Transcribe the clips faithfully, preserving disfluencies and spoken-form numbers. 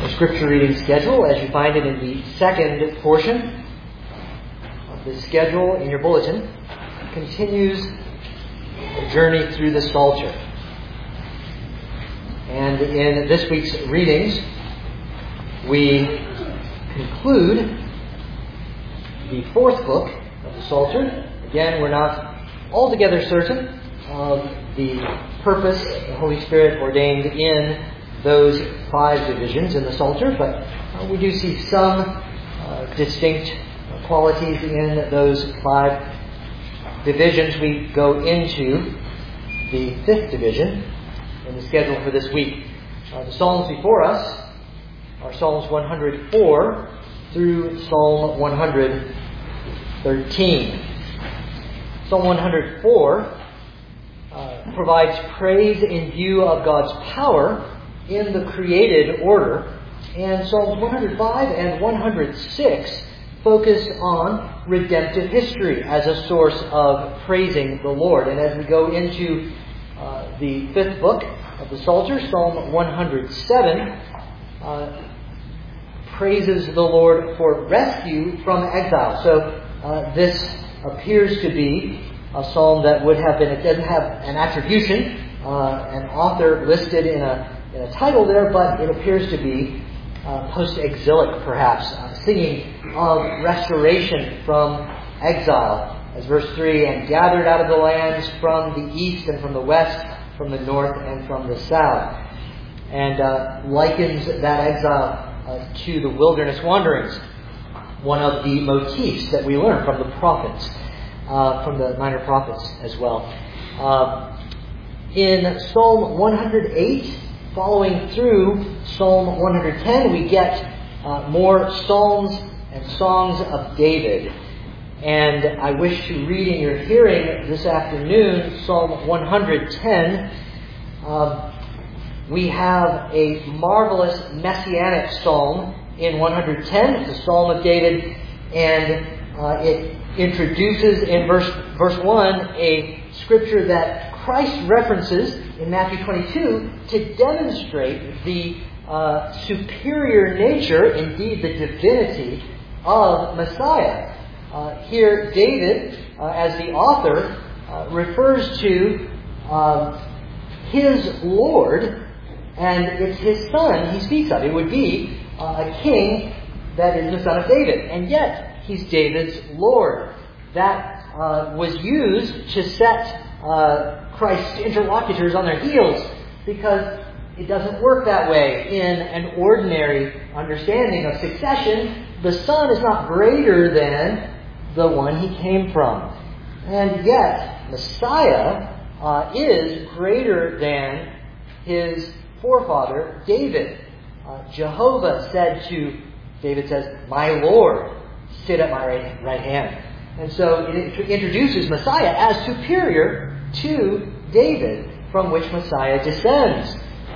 The scripture reading schedule, as you find it in the second portion of the schedule in your bulletin, continues a journey through the Psalter. And in this week's readings, we conclude the fourth book of the Psalter. Again, we're not altogether certain of the purpose the Holy Spirit ordained in those five divisions in the Psalter, but uh, we do see some uh, distinct qualities in those five divisions. We go into the fifth division in the schedule for this week. Uh, the Psalms before us are Psalms one hundred four through Psalm one hundred thirteen. Psalm one hundred four uh, provides praise in view of God's power in the created order, and Psalms one hundred five and one hundred six focus on redemptive history as a source of praising the Lord. And as we go into uh, the fifth book of the Psalter, Psalm one hundred seven uh, praises the Lord for rescue from exile. So uh, this appears to be a psalm that would have been, it doesn't have an attribution, uh, an author listed in a in a title there, but it appears to be uh, post-exilic, perhaps, uh, singing of restoration from exile. As verse three, and gathered out of the lands from the east and from the west, from the north and from the south. And uh, likens that exile uh, to the wilderness wanderings, one of the motifs that we learn from the prophets, uh, from the minor prophets as well. Uh, in Psalm one hundred eight, following through Psalm one hundred ten, we get uh, more psalms and songs of David. And I wish to read in your hearing this afternoon Psalm one hundred ten. Uh, we have a marvelous messianic psalm in one hundred ten. It's a psalm of David, and uh, it introduces in verse verse one a scripture that Christ references in Matthew twenty-two to demonstrate the uh, superior nature, indeed the divinity, of Messiah. Uh, here, David, uh, as the author, uh, refers to um, his Lord, and it's his son he speaks of. It would be uh, a king that is the son of David, and yet he's David's Lord. That uh, was used to set uh, Christ's interlocutors on their heels, because it doesn't work that way in an ordinary understanding of succession. The Son is not greater than the one he came from. And yet, Messiah uh, is greater than his forefather, David. Uh, Jehovah said to, David says, "My Lord, sit at my right, right hand." And so it introduces Messiah as superior to David, from which Messiah descends.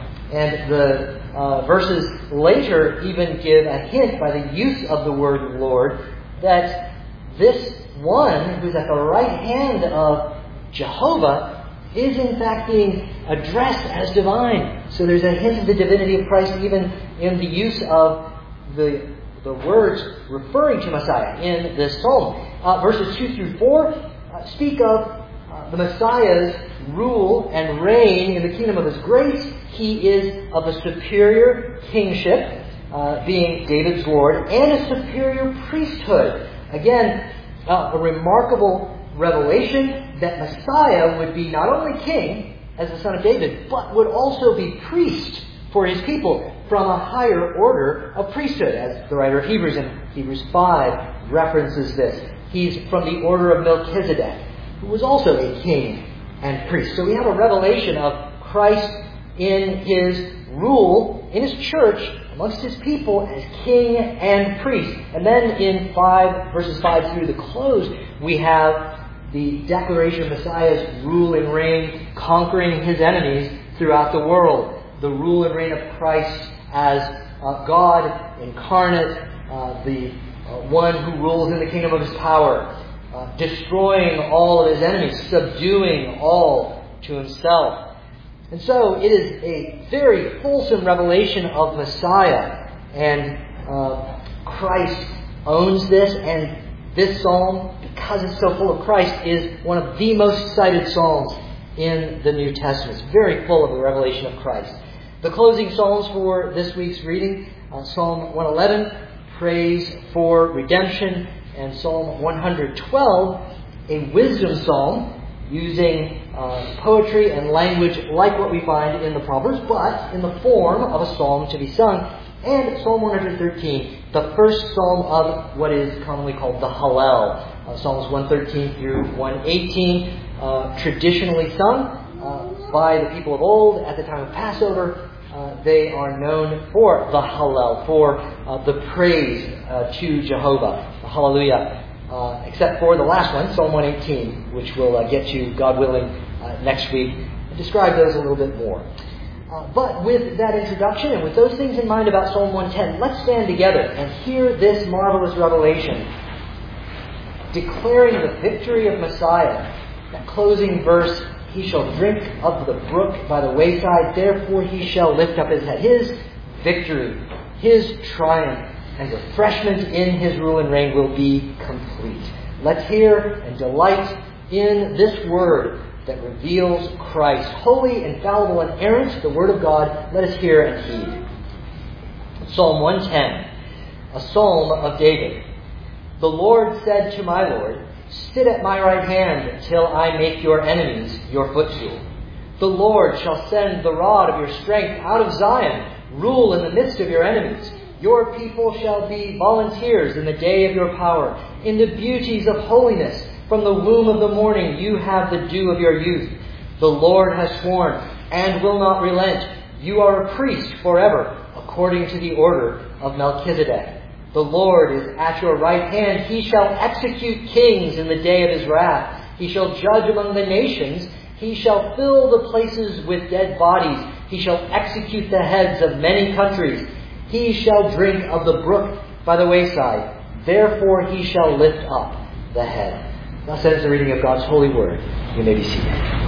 And the uh, verses later even give a hint by the use of the word Lord that this one who's at the right hand of Jehovah is in fact being addressed as divine. So there's a hint of the divinity of Christ even in the use of the, the words referring to Messiah in this psalm. Uh, verses two through four uh, speak of the Messiah's rule and reign in the kingdom of His grace. He is of a superior kingship, uh, being David's Lord, and a superior priesthood. Again, uh, a remarkable revelation that Messiah would be not only king as the son of David, but would also be priest for His people from a higher order of priesthood, as the writer of Hebrews in Hebrews five references this. He's from the order of Melchizedek, who was also a king and priest. So we have a revelation of Christ in His rule, in His church, amongst His people as king and priest. And then in five, verses five through the close, we have the declaration of Messiah's rule and reign, conquering His enemies throughout the world. The rule and reign of Christ as uh, God incarnate, uh, the uh, one who rules in the kingdom of His power, Uh, destroying all of His enemies, subduing all to Himself. And so it is a very fulsome revelation of Messiah And uh, Christ owns this, and this psalm, because it's so full of Christ, is one of the most cited psalms in the New Testament. It's very full of the revelation of Christ. The closing psalms for this week's reading, uh, Psalm one eleven, praise for redemption, and Psalm one twelve, a wisdom psalm, using uh, poetry and language like what we find in the Proverbs, but in the form of a psalm to be sung. And Psalm one thirteen, the first psalm of what is commonly called the Hallel. Uh, Psalms one thirteen through one eighteen, uh, traditionally sung uh, by the people of old at the time of Passover. Uh, they are known for the Hallel, for uh, the praise uh, to Jehovah, the Hallelujah. Uh, except for the last one, Psalm one eighteen, which we'll uh, get to, God willing, uh, next week. I'll describe those a little bit more. Uh, but with that introduction and with those things in mind about Psalm one ten, let's stand together and hear this marvelous revelation, declaring the victory of Messiah. That closing verse, he shall drink of the brook by the wayside, therefore he shall lift up his head. His victory, his triumph, and refreshment in his rule and reign will be complete. Let's hear and delight in this word that reveals Christ, holy, infallible, and errant, the Word of God. Let us hear and heed. Psalm one ten, a psalm of David. The Lord said to my Lord, sit at my right hand till I make your enemies your footstool. The Lord shall send the rod of your strength out of Zion, rule in the midst of your enemies. Your people shall be volunteers in the day of your power, in the beauties of holiness. From the womb of the morning you have the dew of your youth. The Lord has sworn and will not relent. You are a priest forever, according to the order of Melchizedek. The Lord is at your right hand. He shall execute kings in the day of his wrath. He shall judge among the nations. He shall fill the places with dead bodies. He shall execute the heads of many countries. He shall drink of the brook by the wayside. Therefore he shall lift up the head. Thus ends the reading of God's holy word. You may be seated.